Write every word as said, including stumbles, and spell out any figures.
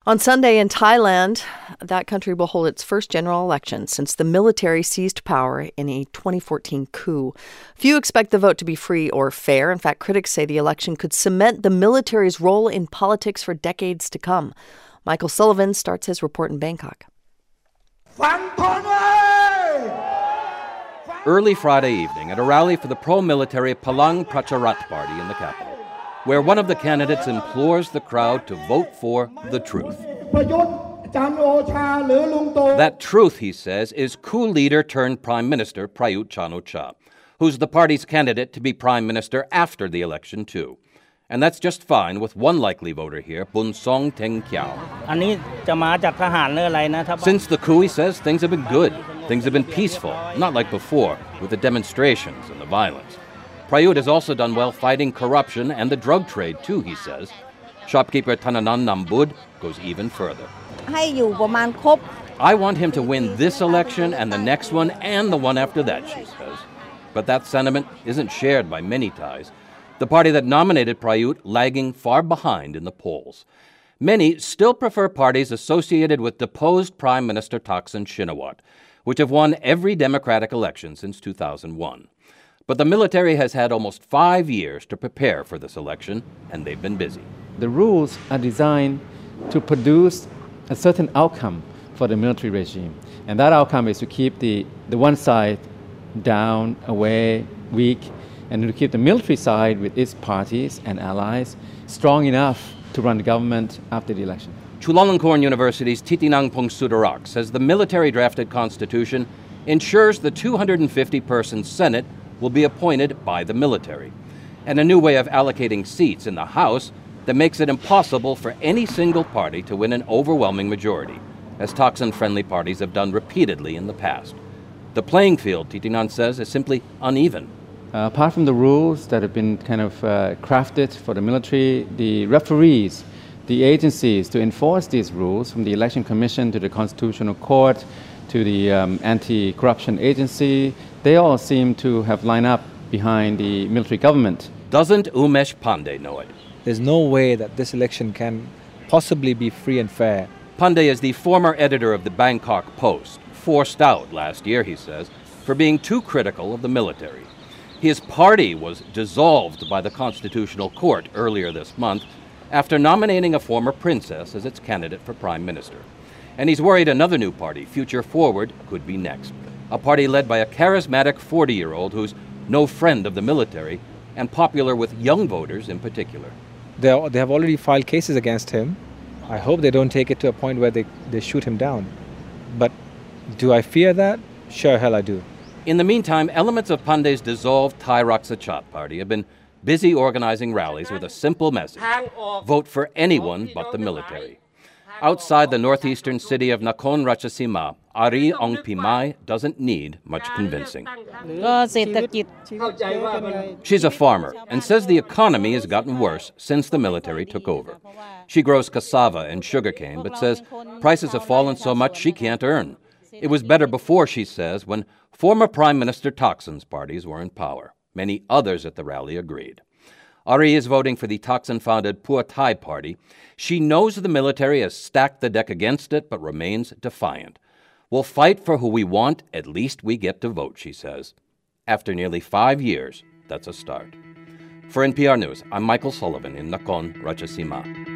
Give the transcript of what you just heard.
On Sunday in Thailand, that country will hold its first general election since the military seized power in a twenty fourteen coup. Few expect the vote to be free or fair. In fact, critics say the election could cement the military's role in politics for decades to come. Michael Sullivan starts his report in Bangkok. Early Friday evening at a rally for the pro-military Palang Pracharat Party in the capital, where one of the candidates implores the crowd to vote for the truth. That truth, he says, is coup leader turned Prime Minister Prayut Chan-o-cha, who's the party's candidate to be Prime Minister after the election, too. And that's just fine with one likely voter here, Bunsong Teng Kiao. Since the coup, he says, things have been good. Things have been peaceful, not like before, with the demonstrations and the violence. Prayut has also done well fighting corruption and the drug trade, too, he says. Shopkeeper Thananan Nambud goes even further. I want him to win this election and the next one and the one after that, she says. But that sentiment isn't shared by many Thais. The party that nominated Prayut lagging far behind in the polls. Many still prefer parties associated with deposed Prime Minister Thaksin Shinawatra, which have won every democratic election since two thousand one. But the military has had almost five years to prepare for this election, and they've been busy. The rules are designed to produce a certain outcome for the military regime. And that outcome is to keep the, the one side down, away, weak, and to keep the military side with its parties and allies strong enough to run the government after the election. Chulalongkorn University's Titinang Pongsudarak says the military-drafted constitution ensures the two hundred fifty person Senate will be appointed by the military, and a new way of allocating seats in the House that makes it impossible for any single party to win an overwhelming majority, as Thaksin-friendly parties have done repeatedly in the past. The playing field, Titinan says, is simply uneven. Uh, apart from the rules that have been kind of uh, crafted for the military, the referees, the agencies to enforce these rules, from the Election Commission to the Constitutional Court to the um, Anti-Corruption Agency, they all seem to have lined up behind the military government. Doesn't Umesh Pandey know it? There's no way that this election can possibly be free and fair. Pandey is the former editor of the Bangkok Post, forced out last year, he says, for being too critical of the military. His party was dissolved by the Constitutional Court earlier this month after nominating a former princess as its candidate for prime minister. And he's worried another new party, Future Forward, could be next. A party led by a charismatic forty-year-old who's no friend of the military and popular with young voters in particular. They are, they have already filed cases against him. I hope they don't take it to a point where they, they shoot him down. But do I fear that? Sure hell I do. In the meantime, elements of Pandey's dissolved Thai Raksa Chat party have been busy organizing rallies with a simple message: vote for anyone but the military. Outside the northeastern city of Nakhon Ratchasima, Ari Ongpimai doesn't need much convincing. She's a farmer and says the economy has gotten worse since the military took over. She grows cassava and sugarcane, but says prices have fallen so much she can't earn. It was better before, she says, when former Prime Minister Thaksin's parties were in power. Many others at the rally agreed. Ari is voting for the Thaksin-founded Pheu Thai party. She knows the military has stacked the deck against it, but remains defiant. We'll fight for who we want, at least we get to vote, she says. After nearly five years, that's a start. For N P R News, I'm Michael Sullivan in Nakhon Ratchasima.